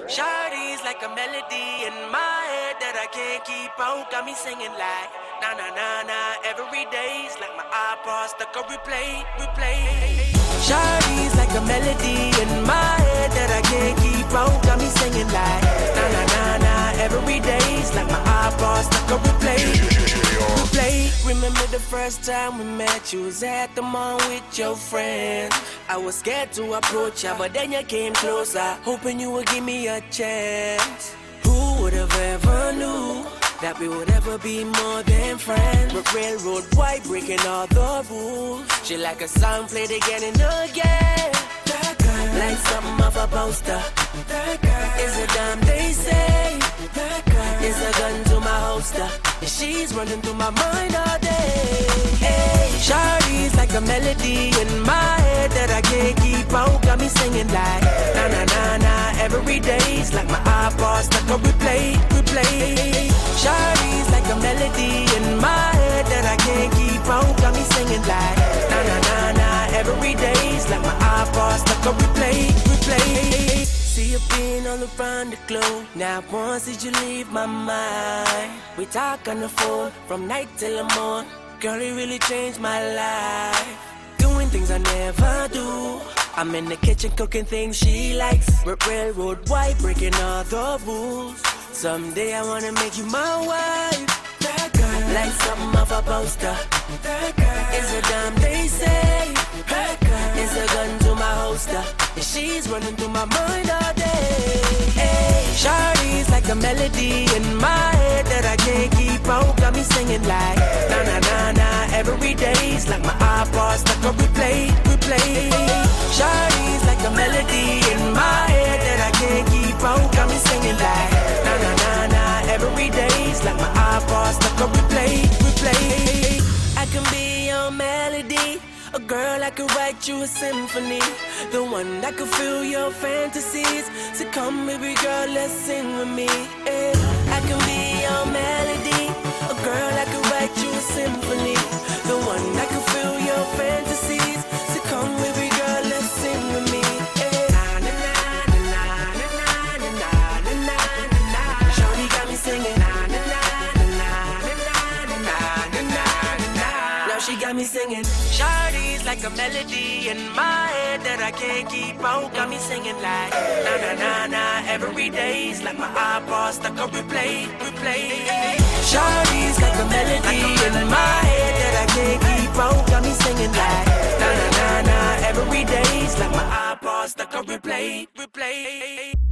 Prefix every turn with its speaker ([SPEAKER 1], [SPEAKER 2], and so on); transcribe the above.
[SPEAKER 1] Shawty's like a melody in my head that I can't keep out. Got me singing like na na na na every day's like my iPod stuck on replay. Shawty's like a melody in my head that I can't keep out. Got me singing like na na na na every day's like my iPod stuck on replay. Remember the first time we met, you was at the mall with your friends. I was scared to approach ya, but then you came closer, hoping you would give me a chance. Who would have ever knew that we would ever be more than friends? But railroad white breaking all the rules. She like a song played again and again. That girl, like something off a poster. That girl is a damn they say. That girl is a gun to my holster. And she's running through my mind all day. Hey, Shawty's like a melody in my head that I can't keep out. Got me singing like na na na na every day's like my iPod stuck on replay. Shawty's like a melody in my head that I can't keep out. Got me singing like na na na na every day's like my iPod stuck on replay. See you being all around the globe. Now once did you leave my mind? We talk on the phone from night till the morning. Girl, it really changed my life. Doing things I never do. I'm in the kitchen cooking things she likes. Railroad white breaking all the rules. Someday I wanna make you my wife. That girl, like something off a poster. That girl is a damn they say. That girl is a gun to my holster. And she's running through my mind all day. Hey, Shawty's like a melody in my head that I can't keep out. Got me singing like na na na na every day's like my iPod stuck on replay. Shawty's like a melody in my head that I can't keep out. Got me singing like na na na na every day's like my iPod stuck on replay. I can be your melody. A girl, I could write you a symphony. The one that could fill your fantasies. So come, baby girl, let's sing with me. I can be your melody. A girl, I could write you a symphony. The one that could fill your fantasies. So come, baby girl, let's sing with me. Shawty got me singing. Now she got me singing. Shawty's like a melody in my head that I can't keep out. Got me singing like na na na na every day's like my iPod stuck on replay. Shawty's like a melody in my head that I can't keep out. Got me singing like na na na na every day's like my iPod stuck on replay.